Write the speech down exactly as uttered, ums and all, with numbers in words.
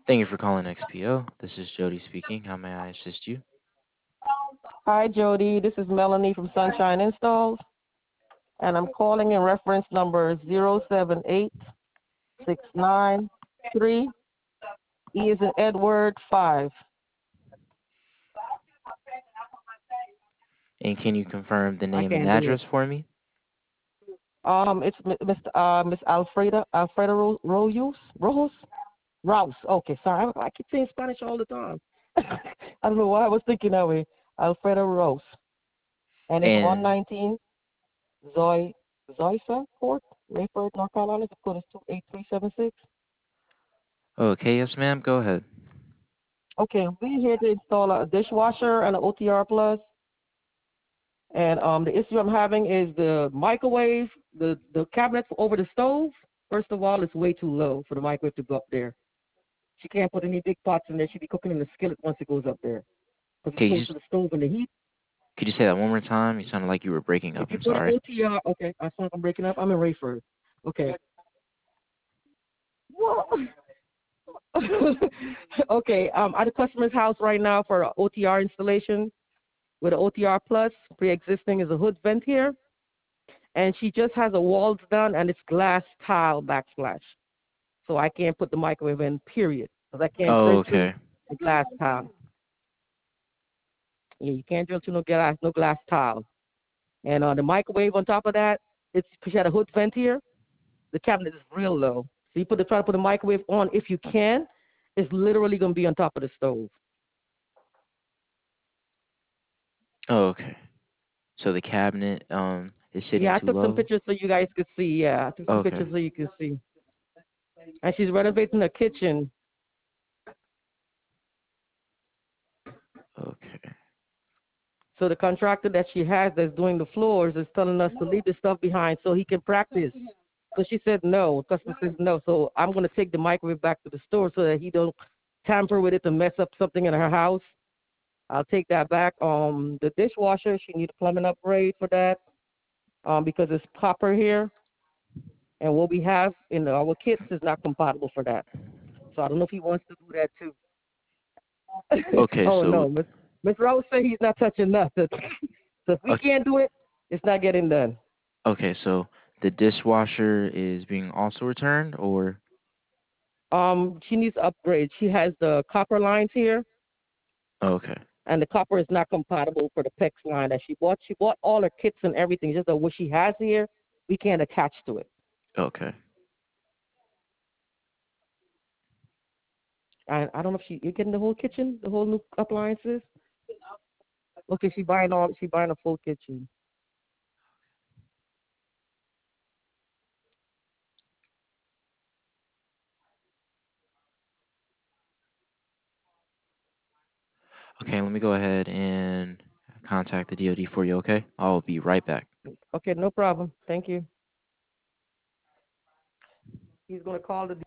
Thank you for calling X P O. This is Jody speaking. How may I assist you? Hi, Jody. This is Melanie from Sunshine Installs, and I'm calling in reference number zero seven eight six nine three. E is in Edward five. And can you confirm the I name and can't do it. address for me? Um, it's Mi- Mister Uh, Miss Alfreda Alfreda Ro- Royos Rojos Rouse. Okay, sorry. I, I keep saying Spanish all the time. I don't know why I was thinking that way. Alfreda Rose, and it's one And nineteen Zoy Zoysa Court, Rayford, North Carolina. The code is two eight three seven six. okay, yes, ma'am. Go ahead. Okay, we're here to install a dishwasher and an O T R Plus. And um, the issue I'm having is the microwave, the, the cabinet over the stove. First of all, it's way too low for the microwave to go up there. She can't put any big pots in there. She'll be cooking in the skillet once it goes up there. Because Okay, it's you close just, to the stove and the heat. could you say that one more time? You sounded like you were breaking up. If you I'm put an sorry. O T R, okay, I saw I'm breaking up. I'm in Rayford. Okay. What? Okay, um, at the customer's house right now for an O T R installation with an O T R Plus. Pre-existing is a hood vent here. And she just has a walls done and it's glass tile backsplash. So I can't put the microwave in, period. Because I can't Oh, drill through okay. a glass tile. Yeah, you can't drill through no glass, no glass tile. And uh, the microwave on top of that, it's because she had a hood vent here. The cabinet is real low. So you put the try to put the microwave on if you can. It's literally gonna be on top of the stove. Oh, okay. So the cabinet um is sitting Yeah, I too took some low. pictures so you guys could see. Yeah, I took some Okay. pictures so you could see. And she's renovating the kitchen. Okay. So the contractor that she has that's doing the floors is telling us to leave the stuff behind so he can practice. So she said no. Customer says no. So I'm gonna take the microwave back to the store so that he don't tamper with it to mess up something in her house. I'll take that back. Um, the dishwasher, she need a plumbing upgrade for that. Um, because it's copper here, and what we have in our kits is not compatible for that. So I don't know if he wants to do that too. Okay, Oh so no, Miss Miss Rose said he's not touching nothing. So if we okay, can't do it, it's not getting done. okay, so the dishwasher is being also returned or Um, she needs to upgrade. She has the copper lines here, okay. and the copper is not compatible for the PEX line that she bought. She bought all her kits and everything. Just that what she has here, we can't attach to it. Okay. I I don't know if she you getting the whole kitchen, the whole new appliances. Okay, she buying all. She buying a full kitchen. Okay, let me go ahead and contact the D O D for you, okay? I'll be right back. Okay, no problem. Thank you. He's gonna call the